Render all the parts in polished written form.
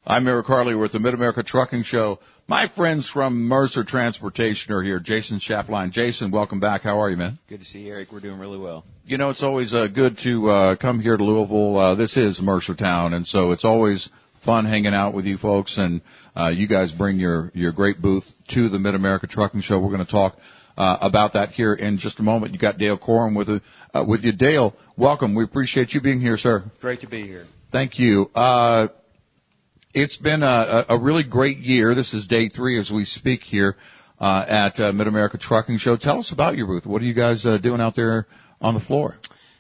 I'm Eric Harley. We're at the Mid-America Trucking Show. My friends from Mercer Transportation are here. Jason Chapline. Jason, welcome back. How are you, man? Good to see you, Eric. We're doing really well. You know, it's always good to come here to Louisville. This is Mercertown, and so it's always fun hanging out with you folks. And you guys bring your great booth to the Mid-America Trucking Show. We're going to talk about that here in just a moment. You got Dale Corum with you. Dale, welcome. We appreciate you being here, sir. Great to be here. Thank you. It's been a really great year. This is day 3 as we speak here at Mid-America Trucking Show. Tell us about your booth. What are you guys doing out there on the floor?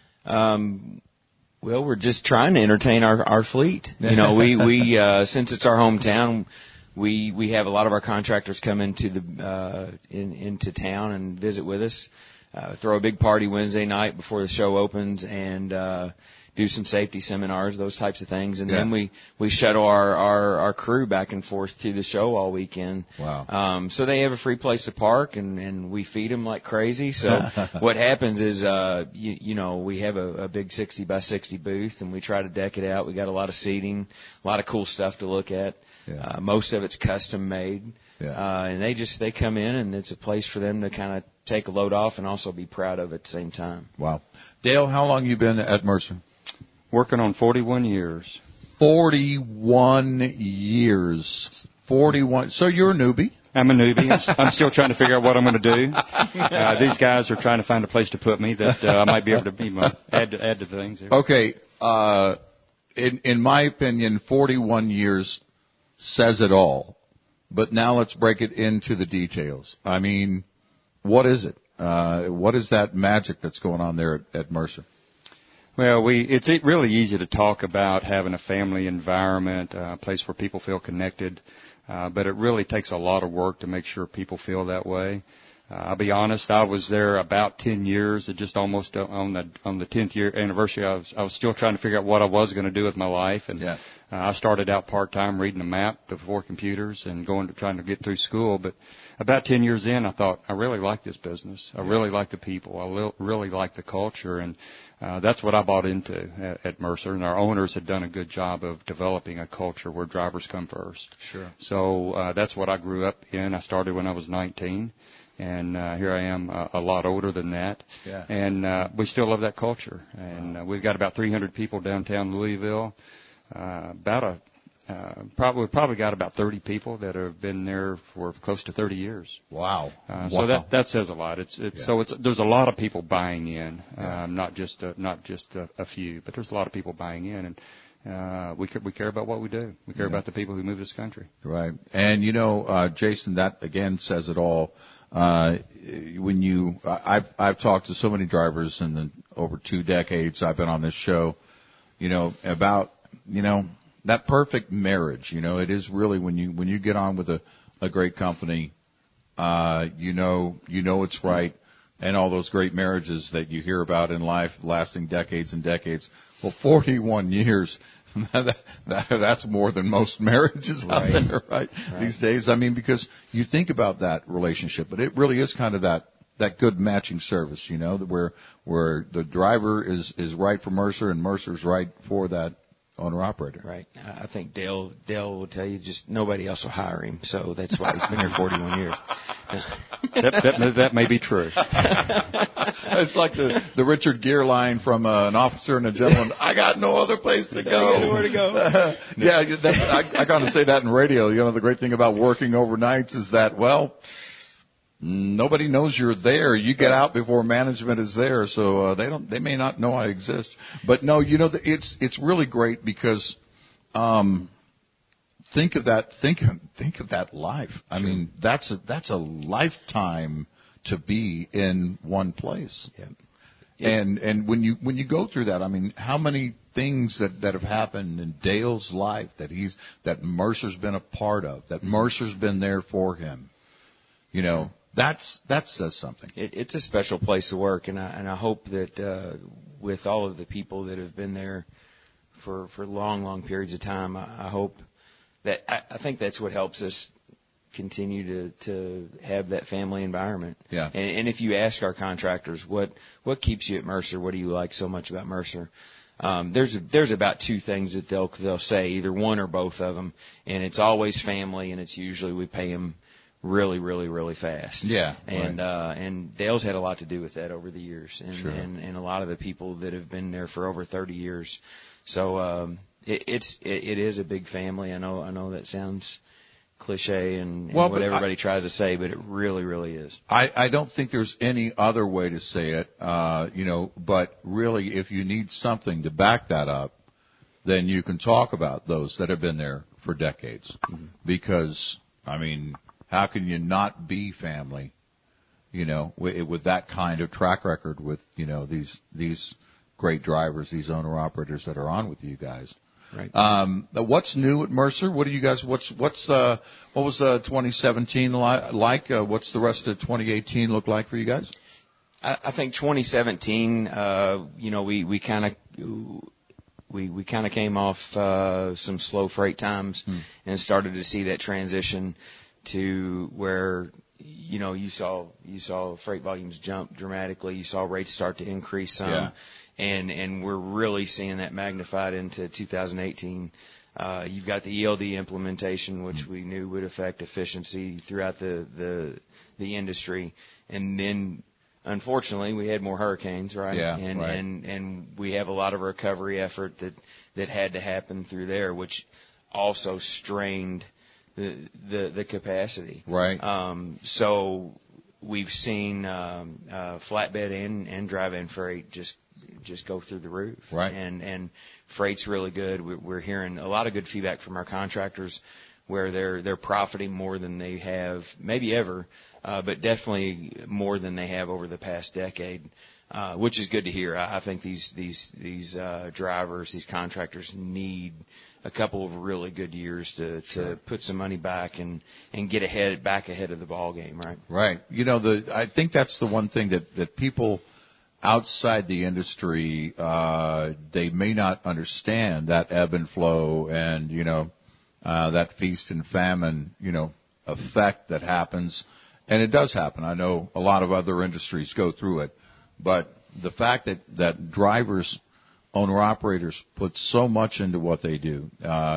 Well, we're just trying to entertain our fleet. You know, we since it's our hometown, we have a lot of our contractors come into into town and visit with us. Throw a big party Wednesday night before the show opens and do some safety seminars, those types of things. And then we shuttle our crew back and forth to the show all weekend. Wow. So they have a free place to park, and we feed them like crazy. So what happens is, you know, we have a big 60 by 60 booth, and we try to deck it out. We got a lot of seating, a lot of cool stuff to look at. Yeah. Most of it's custom made. Yeah. And they come in, and it's a place for them to kind of take a load off and also be proud of at the same time. Wow. Dale, how long you been at Mercer? Working on 41 years. 41 years. 41. So you're a newbie? I'm a newbie. I'm still trying to figure out what I'm going to do. These guys are trying to find a place to put me that I might be able to add to things here. Okay. In my opinion, 41 years says it all. But now let's break it into the details. I mean, what is it? What is that magic that's going on there at Mercer? Well, it's really easy to talk about having a family environment, a place where people feel connected, but it really takes a lot of work to make sure people feel that way. I'll be honest, I was there about 10 years, just almost on the 10th year anniversary. I was still trying to figure out what I was going to do with my life, and I started out part-time reading a map before computers and trying to get through school, but about 10 years in, I thought, I really like this business. I really like the people. I really like the culture, and that's what I bought into at Mercer, and our owners had done a good job of developing a culture where drivers come first. Sure. So that's what I grew up in. I started when I was 19, and here I am a lot older than that. Yeah. And we still love that culture. And we've got about 300 people downtown Louisville. Probably got about 30 people that have been there for close to 30 years. Wow. So that says a lot. So there's a lot of people buying in, not just a few, but there's a lot of people buying in, and we care about what we do. We care about the people who move this country. Right. And you know, Jason, that again says it all. I've talked to so many drivers in over 2 decades I've been on this show, you know, about, you know, that perfect marriage. You know, it is really when you get on with a great company, you know it's right, and all those great marriages that you hear about in life lasting decades and decades. Well, 41 years, that's more than most marriages out there, right? These days. I mean, because you think about that relationship, but it really is kind of that good matching service, you know, where the driver is right for Mercer and Mercer's right for that owner-operator. Right. I think Dale will tell you just nobody else will hire him, so that's why he's been here 41 years. That may be true. It's like the Richard Gere line from An Officer and a Gentleman. I got no other place to go. I got nowhere to go. I kind of say that in radio. You know, the great thing about working overnights is that, well, nobody knows you're there. You get out before management is there, so they may not know I exist. But no, you know, it's really great because think of that life. I mean, that's a lifetime to be in one place. Yeah. And when you go through that, I mean, how many things that have happened in Dale's life that Mercer's been a part of, that Mercer's been there for him. You know, that says something. It's a special place to work, and I hope that with all of the people that have been there for long periods of time, I hope that I think that's what helps us continue to have that family environment. Yeah. And if you ask our contractors what keeps you at Mercer, what do you like so much about Mercer? There's about two things that they'll say, either one or both of them, and it's always family, and it's usually we pay them really, really, really fast. Yeah. And Dale's had a lot to do with that over the years, and Sure. and a lot of the people that have been there for over 30 years. So it is a big family. I know that sounds cliche and what everybody tries to say, but it really, really is. I don't think there's any other way to say it, but really if you need something to back that up, then you can talk about those that have been there for decades. Mm-hmm. Because, I mean, how can you not be family, with that kind of track record with, these great drivers, these owner-operators that are on with you guys? Right. What's new at Mercer? What do you guys? What was 2017 like? What's the rest of 2018 look like for you guys? I think 2017, we kind of came off some slow freight times and started to see that transition to where you saw freight volumes jump dramatically. You saw rates start to increase some. Yeah. And we're really seeing that magnified into 2018. You've got the ELD implementation, which we knew would affect efficiency throughout the industry. And then, unfortunately, we had more hurricanes, right? Yeah, and we have a lot of recovery effort that had to happen through there, which also strained the capacity. Right. So we've seen flatbed and drive-in freight just go through the roof. Right. And freight's really good. We're hearing a lot of good feedback from our contractors where they're profiting more than they have maybe ever, but definitely more than they have over the past decade, which is good to hear. I think these drivers, these contractors need a couple of really good years to put some money back and get back ahead of the ball game, right? Right. I think that's the one thing that people outside the industry, they may not understand that ebb and flow and, that feast and famine, effect that happens. And it does happen. I know a lot of other industries go through it. But the fact that drivers, owner-operators put so much into what they do,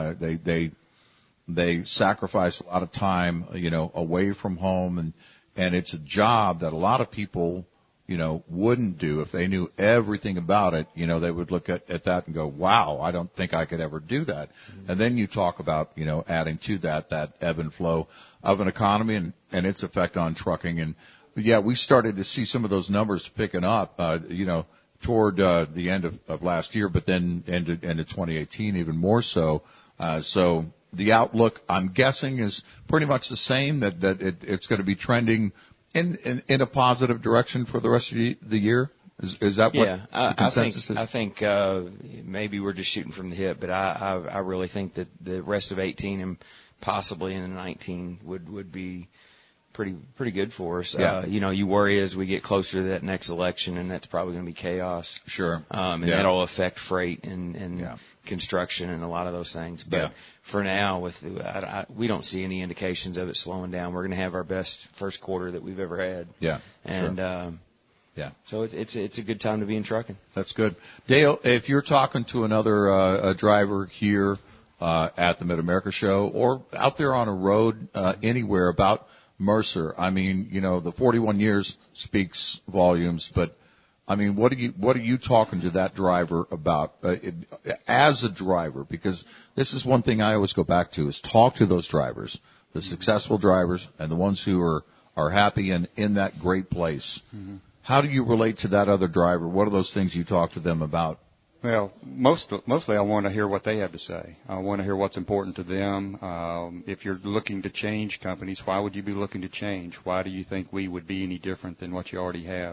they sacrifice a lot of time, away from home. And it's a job that a lot of people, wouldn't do if they knew everything about it. They would look at that and go, wow, I don't think I could ever do that. Mm-hmm. And then you talk about, adding to that ebb and flow of an economy and its effect on trucking. And yeah, we started to see some of those numbers picking up, toward the end of last year, but then end of 2018 even more so. So the outlook, I'm guessing, is pretty much the same, that it's going to be trending in a positive direction for the rest of the year? Is that what the consensus is? I think maybe we're just shooting from the hip, but I really think that the rest of 18 and possibly in 19 would be pretty good for us. Yeah. You worry as we get closer to that next election, and that's probably going to be chaos. Sure. And that'll affect freight and construction and a lot of those things. But for now, we don't see any indications of it slowing down. We're going to have our best first quarter that we've ever had. Yeah. And sure. So it's a good time to be in trucking. That's good. Dale, if you're talking to another a driver here at the Mid-America Show or out there on a road anywhere about Mercer, I mean, the 41 years speaks volumes, but I mean, what are you talking to that driver about as a driver? Because this is one thing I always go back to is talk to those drivers, the successful drivers and the ones who are happy and in that great place. Mm-hmm. How do you relate to that other driver? What are those things you talk to them about? Well, mostly I want to hear what they have to say. I want to hear what's important to them. If you're looking to change companies, why would you be looking to change? Why do you think we would be any different than what you already have?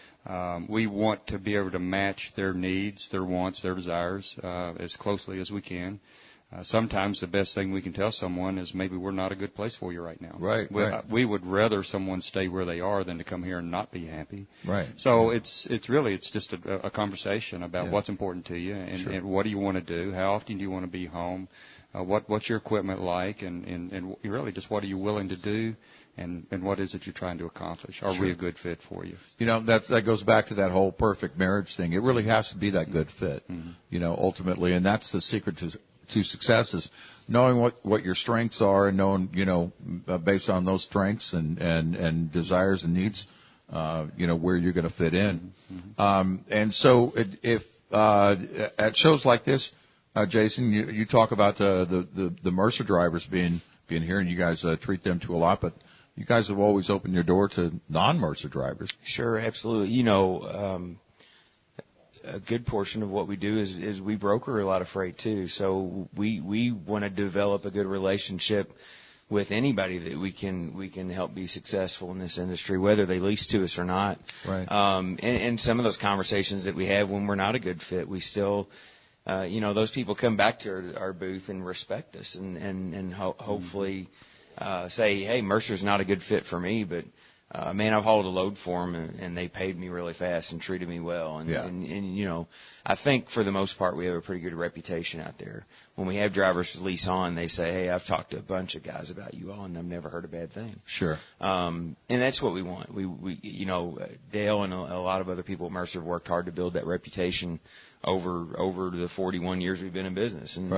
We want to be able to match their needs, their wants, their desires as closely as we can. Sometimes the best thing we can tell someone is maybe we're not a good place for you right now. Right. We would rather someone stay where they are than to come here and not be happy. Right. So it's just a conversation about what's important to you and what do you want to do, how often do you want to be home, what's your equipment like, and really just what are you willing to do, and what is it you're trying to accomplish? Are we a good fit for you? You know, that goes back to that whole perfect marriage thing. It really has to be that good fit, you know, ultimately, and that's the secret to success is knowing what your strengths are and knowing, you know, based on those strengths and desires and needs, you know, where you're going to fit in. And so if at shows like this, Jason, you talk about the Mercer drivers being here, and you guys treat them to a lot, but you guys have always opened your door to non-Mercer drivers. Sure, absolutely. You know, a good portion of what we do is we broker a lot of freight too. So we want to develop a good relationship with anybody that we can help be successful in this industry, whether they lease to us or not. Right. And some of those conversations that we have when we're not a good fit, we still, you know, those people come back to our booth and respect us and hopefully say, hey, Mercer's not a good fit for me, but man, I've hauled a load for them, and they paid me really fast and treated me well. And you know, I think for the most part we have a pretty good reputation out there. When we have drivers lease on, they say, hey, I've talked to a bunch of guys about you all, and I've never heard a bad thing. Sure. And that's what we want. We you know, Dale and a lot of other people at Mercer have worked hard to build that reputation over the 41 years we've been in business. And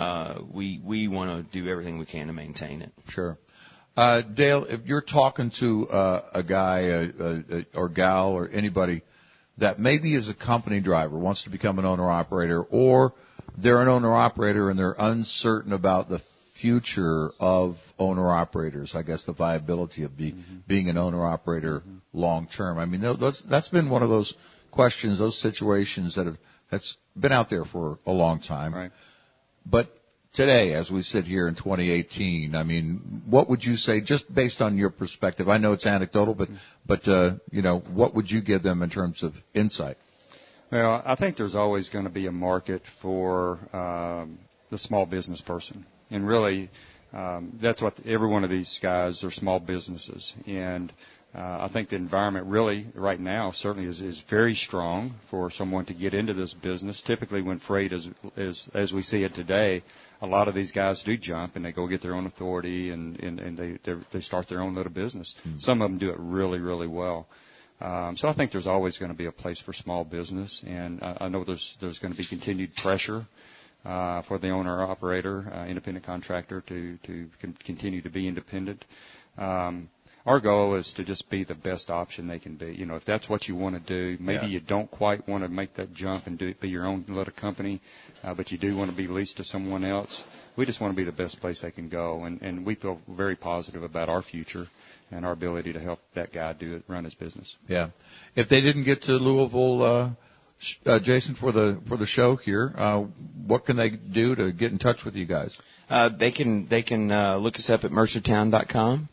we want to do everything we can to maintain it. Sure. Dale, if you're talking to a guy or gal or anybody that maybe is a company driver, wants to become an owner-operator, or they're an owner-operator and they're uncertain about the future of owner-operators, I guess the viability of being an owner-operator long-term. I mean, that's been one of those questions, those situations that's been out there for a long time. Right. But today, as we sit here in 2018, I mean, what would you say, just based on your perspective? I know it's anecdotal, but you know, what would you give them in terms of insight? Well, I think there's always going to be a market for the small business person, and really, that's what every one of these guys are, small businesses, and I think the environment really right now certainly is very strong for someone to get into this business. Typically, when freight is as we see it today, a lot of these guys do jump and they go get their own authority and they start their own little business. Some of them do it really, really well. So I think there's always going to be a place for small business, and I know there's going to be continued pressure for the owner-operator, independent contractor to continue to be independent. Our goal is to just be the best option they can be. You know, if that's what you want to do, maybe you don't quite want to make that jump and be your own little company, but you do want to be leased to someone else. We just want to be the best place they can go, and we feel very positive about our future and our ability to help that guy run his business. Yeah. If they didn't get to Louisville, Jason, for the show here, what can they do to get in touch with you guys? They can look us up at mercertown.com.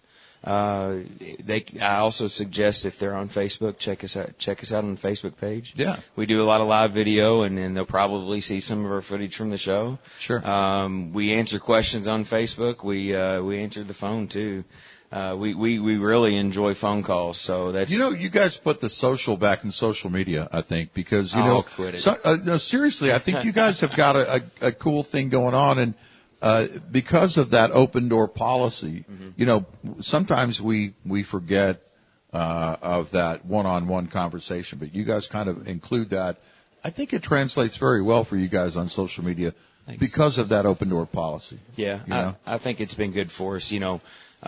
I also suggest if they're on Facebook, check us out on the Facebook page. Yeah. We do a lot of live video, and they'll probably see some of our footage from the show. Sure. We answer questions on Facebook. We answer the phone too. We really enjoy phone calls, so that's... You know, you guys put the social back in social media, I think, because, quit it. No, seriously, I think you guys have got a cool thing going on, and because of that open door policy, you know, sometimes we forget of that one-on-one conversation, but you guys kind of include that. I think it translates very well for you guys on social media. Thanks. Because of that open door policy. Yeah, you know? I think it's been good for us. You know,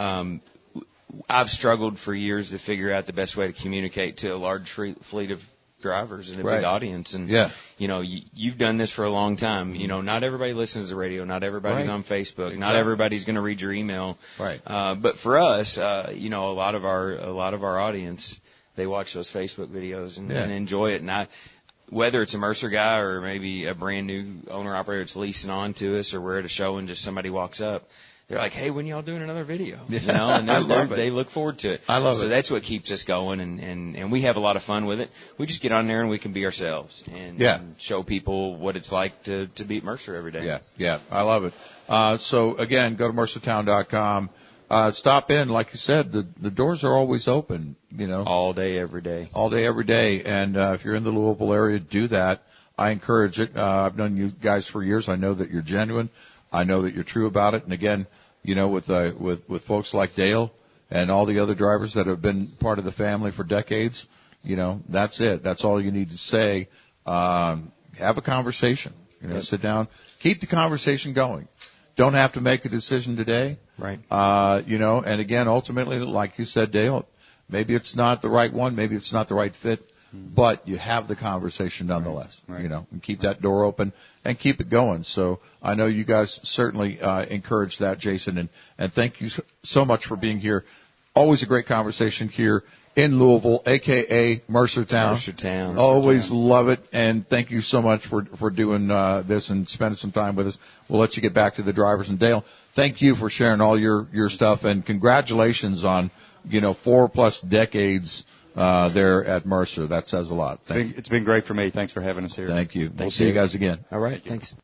I've struggled for years to figure out the best way to communicate to a large fleet of drivers and a big audience. And, you know, you've done this for a long time. You know, not everybody listens to the radio. Not everybody's on Facebook. Exactly. Not everybody's going to read your email. Right. But for us, you know, a lot of our audience, they watch those Facebook videos and enjoy it. And whether it's a Mercer guy or maybe a brand new owner operator that's leasing on to us, or we're at a show and just somebody walks up, they're like, hey, when y'all doing another video? You know, and they look forward to it. I love it. So that's what keeps us going, and we have a lot of fun with it. We just get on there and we can be ourselves and show people what it's like to be at Mercer every day. Yeah, I love it. So again, go to mercertown.com. Stop in, like you said, the doors are always open, you know. All day, every day. All day, every day. And if you're in the Louisville area, do that. I encourage it. I've known you guys for years. I know that you're genuine. I know that you're true about it. And again, you know, with folks like Dale and all the other drivers that have been part of the family for decades, you know, that's it. That's all you need to say. Have a conversation. You know, sit down, keep the conversation going. Don't have to make a decision today. Right. You know, and again, ultimately, like you said, Dale, maybe it's not the right one, maybe it's not the right fit, but you have the conversation nonetheless. Right. You know, and keep that door open and keep it going. So I know you guys certainly encourage that, Jason, and thank you so much for being here. Always a great conversation here in Louisville, a.k.a. Mercertown. Mercertown. Always love it, and thank you so much for doing this and spending some time with us. We'll let you get back to the drivers. And Dale, thank you for sharing all your stuff, and congratulations on, you know, 4+ decades there at Mercer. That says a lot. It's been great for me. Thanks for having us here. Thank you. We'll see you guys again. All right. Thanks.